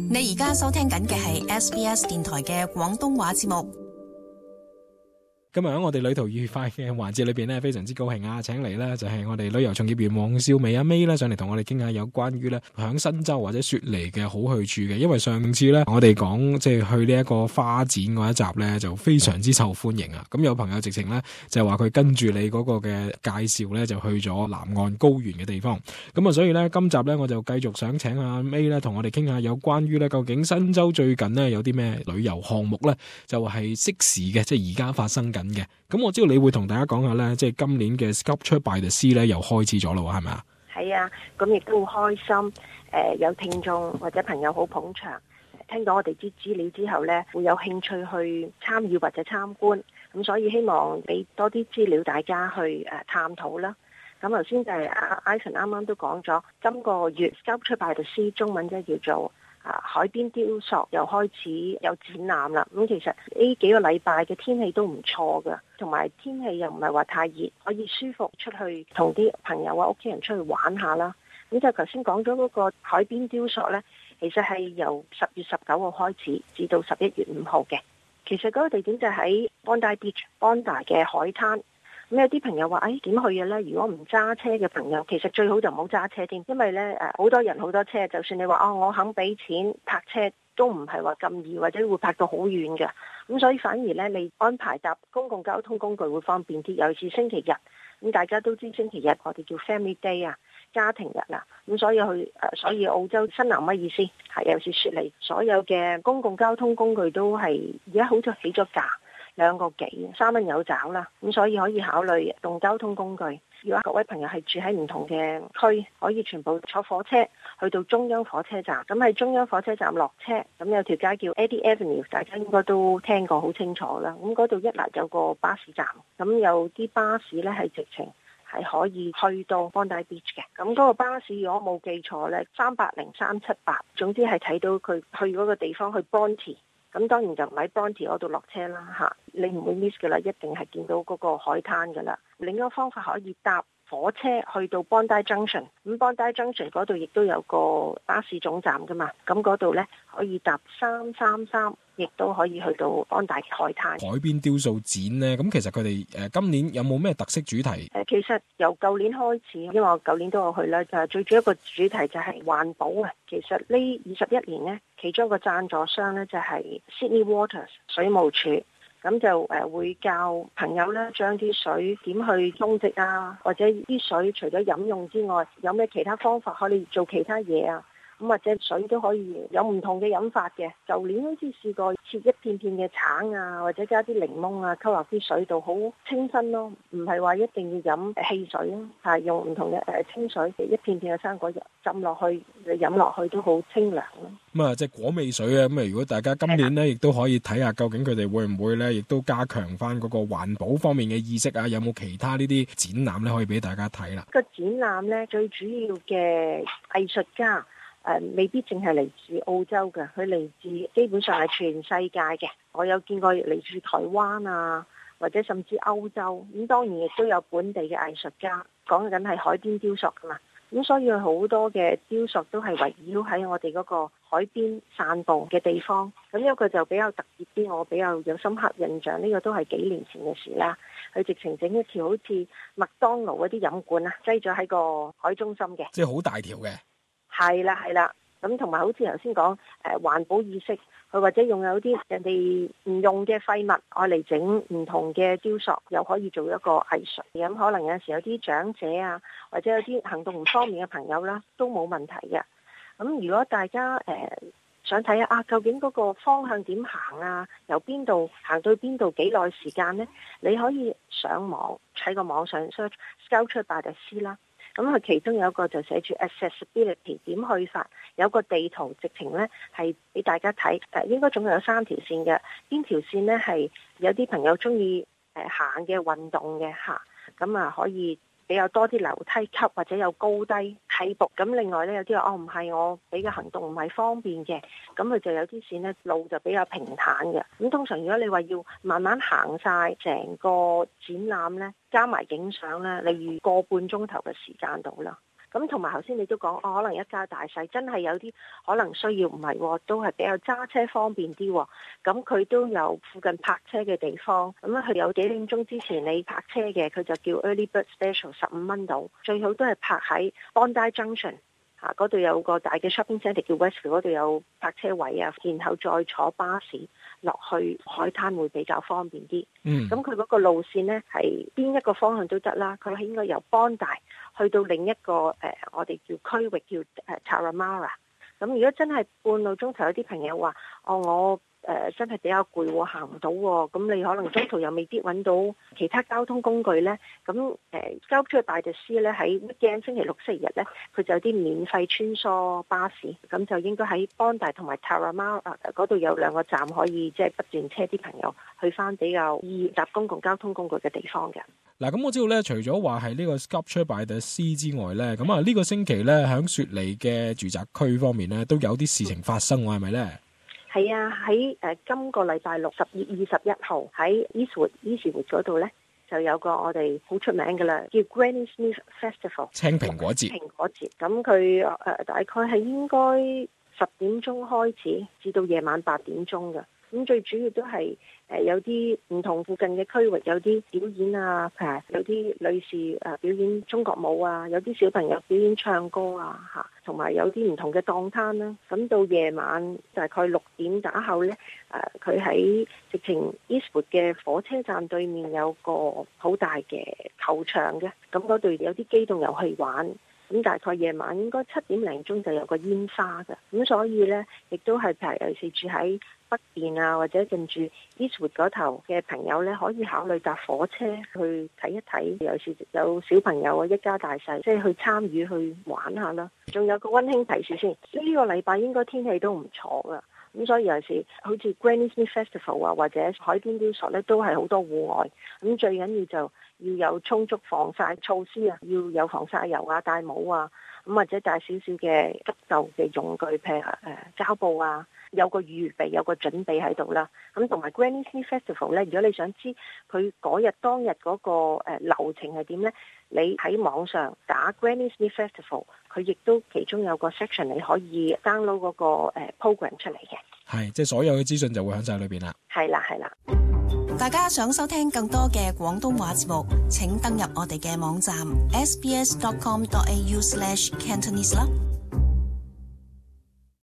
你而家收聽緊嘅係 SBS 電台嘅廣東話節目。 今日喺我哋旅途愉快嘅環節裏邊咧，非常之高興啊！請嚟咧就係我哋旅遊從業員黃少美阿 May 咧上嚟同我哋傾下有關於咧響新州或者雪梨嘅好去處嘅。因為上次咧我哋講即係去呢一個花展嗰一集咧就非常之受歡迎啊！咁有朋友直情咧就係話佢跟住你嗰個嘅介紹咧就去咗南岸高原嘅地方。咁啊，所以咧今集咧我就繼續想請阿 May 咧同我哋傾下有關於咧究竟新州最近咧有啲咩旅遊項目咧就係適時嘅，即係而家發生緊嘅。咁我知道你會同大家講下咧，即係今年嘅 Sculpture by the Sea 咧又開始咗咯，係咪啊？ 係啊，咁亦都好開心。有聽眾或者朋友好捧場，聽到我哋啲資料之後咧，會有興趣去參與或者參觀。咁所以希望俾多啲資料大家去探討啦。咁頭先就係Ivan 啱啱都講咗，今個月 Sculpture by the Sea 中文即係叫做海邊雕塑又開始有展覽啦。咁其實呢幾個禮拜嘅天氣都唔錯㗎，同埋天氣又唔係話太熱，可以舒服出去同啲朋友啊、屋企人出去玩下啦。咁就頭先講咗嗰個海邊雕塑呢，其實係由10月19號開始至到11月5號嘅。其實嗰個地點就喺 Bondi Beach， Bondi 嘅海灘。咁有啲朋友話，點去嘅呢？如果唔揸車嘅朋友，其實最好就唔好揸車添，因為呢好多人好多車，就算你話我肯俾錢泊車，都唔係話咁易，或者會泊到好遠嘅。咁所以反而呢，你安排搭公共交通工具會方便啲，尤其是星期日。咁大家都知星期日我哋叫 Family Day 啊，家庭日啦。咁所以澳洲新南威爾斯係尤其是雪梨，所有嘅公共交通工具都係而家好似起咗價。2個幾3蚊有找啦，咁所以可以考慮用交通工具。如果各位朋友係住喺唔同嘅區，可以全部坐火車去到中央火車站。咁喺中央火車站落車，咁有條街叫 Eddie Avenue， 大家應該都聽過好清楚啦。咁嗰度一嚟有個巴士站，咁有啲巴士呢係直情係可以去到 Bondi Beach 嘅。咁嗰個巴士如果冇記錯呢，300378，總之係睇到佢去嗰個地方去 Bronte。咁當然就唔喺 Bronte 嗰度落車啦，你唔會 miss 㗎啦，一定係見到嗰個海灘㗎啦。另一個方法可以搭火車去到 Bondi Junction， 咁 Bondi Junction 嗰度亦都有個巴士總站㗎嘛，咁嗰度呢可以搭333，亦都可以去到 Bondi 嘅海灘。 海邊雕塑展呢，咁其實佢哋今年有冇咩特色主題？ 其實由舊年開始，因為我舊年都有去啦，就係最主要一個主題就係環保啊。其實呢21年呢，其中一個贊助商呢就係 Sydney Waters 水務署。咁就會教朋友咧將啲水點去種植啊，或者啲水除咗飲用之外，有咩其他方法可以做其他嘢啊？咁或者水都可以有唔同嘅飲法嘅。舊年好似試過切一片片嘅橙啊，或者加啲檸檬啊，溝落啲水度，好清新咯。唔係話一定要飲汽水啊，係用唔同嘅清水，一片片嘅生果浸落去，飲落去都好清涼咯。 咁啊，即係果味水啊！咁啊，如果大家今年咧，亦都可以睇下究竟佢哋會唔會咧，亦都加強翻嗰個環保方面嘅意識啊？有冇其他呢啲展覽咧可以俾大家睇啦？ 個展覽咧最主要嘅藝術家。未必淨係嚟自澳洲嘅，佢嚟自基本上係全世界嘅。我有見過嚟自台灣啊，或者甚至歐洲。咁當然亦都有本地嘅藝術家，講緊係海邊雕塑噶嘛。咁所以好多嘅雕塑都係圍繞喺我哋嗰個海邊散步嘅地方。咁一個就比較特別啲，我比較有深刻印象。呢個都係幾年前嘅事啦。佢直情整一條好似麥當勞嗰啲飲管啊，擠咗喺個海中心嘅， 即係好大條嘅。 係啦，咁同埋好似頭先講環保意識，佢或者用有啲人哋唔用嘅廢物，愛嚟整唔同嘅雕塑，又可以做一個藝術。咁可能有陣時有啲長者啊，或者有啲行動唔方便嘅朋友啦，都冇問題嘅。咁如果大家想睇下究竟嗰個方向點行啊，由邊度行到邊度幾耐時間呢？你可以上網喺個網上 search Sculpture by the Sea啦。咁佢其中有一個就寫住 accessibility 點去法，有個地圖直情呢係俾大家睇。應該總共有3條線嘅，邊條線呢係有啲朋友中意行嘅運動嘅嚇，咁啊可以比較多啲樓梯級或者有高低起伏。咁另外呢，有啲話唔係，我俾嘅行動唔係方便嘅，咁佢就有啲線呢路就比較平坦嘅。咁通常如果你話要慢慢行晒成個展覽呢，加埋影相呢，你預個半鐘頭嘅時間到啦。 咁同埋頭先你都講，可能一家大細真係有啲可能需要唔係，都係比較揸車方便啲。咁佢都有附近泊車嘅地方，咁佢有幾點鐘之前你泊車嘅，佢就叫 Early Bird Special 15蚊到，最好都係泊喺 Bondi Junction。嗰度有個大嘅 shopping centre 叫 Westfield， 嗰度有泊車位啊，然後再坐巴士落去海灘會比較方便啲。咁佢嗰個路線呢係邊一個方向都得啦，佢係應該由 Bondi 去到另一個我哋叫區域叫Tarahumara。咁如果真係半路中途有啲朋友話，我真係比較攰，行唔到喎，咁你可能中途又未必揾到其他交通工具呢。咁交出去拜特斯呢，喺 weekend 星期六、星期日呢，佢就有啲免費穿梭巴士，咁就應該喺 Bondi 同埋 Tarahumara 嗰度有兩個站可以即係不斷車啲朋友去翻比較易搭公共交通工具嘅地方嘅。 嗱，咁我知道咧，除咗話係呢個 Sculpture by the Sea 之外咧，咁呢個星期咧喺雪梨嘅住宅區方面咧都有啲事情發生喎，係咪咧？ 係啊，喺今個禮拜六10月21號喺 Eastwood 嗰度咧，就有個我哋好出名嘅啦，叫 Granny Smith Festival 青蘋果節。 蘋果節，咁佢大概係應該10點鐘開始，至到夜晚8點鐘嘅。咁最主要都係有啲唔同附近嘅區域有啲表演啊，有啲女士表演中國舞啊，有啲小朋友表演唱歌啊，同埋有啲唔同嘅檔攤啦。咁到夜晚大概6點打後呢，佢喺直情 Eastwood 嘅火車站對面有個好大嘅球場嘅，咁嗰度有啲機動遊戲玩。咁大概夜晚應該7點零鐘就有個煙花嘅，咁所以呢，亦都係尤其是住喺北邊啊，或者近住 Eastwood 嗰頭嘅朋友呢，可以考慮搭火車去睇一睇，尤其是有小朋友啊，一家大細，即係去參與去玩下啦。仲有個溫馨提示先，呢個禮拜應該天氣都唔錯噶，咁所以有時好似 Granny Smith Festival 啊，或者海邊雕塑呢，都係好多戶外，咁最緊要就要有充足防曬措施啊，要有防曬油啊，戴帽啊，咁或者帶少少嘅急救嘅用具，譬如膠布啊，有個預備，有個準備喺度啦。咁同埋 Granny Smith Festival 咧，如果你想知佢嗰日當日嗰個流程係點咧，你喺網上打 Granny Smith Festival， 佢亦都其中有個 section 你可以 download 嗰個program 出嚟嘅。係， 即係所有嘅資訊就會喺晒裏邊啦。 係啦，係啦。 大家想收聽更多嘅廣東話節目，請登入我哋嘅網站 sbs.com.au/Cantonese 啦。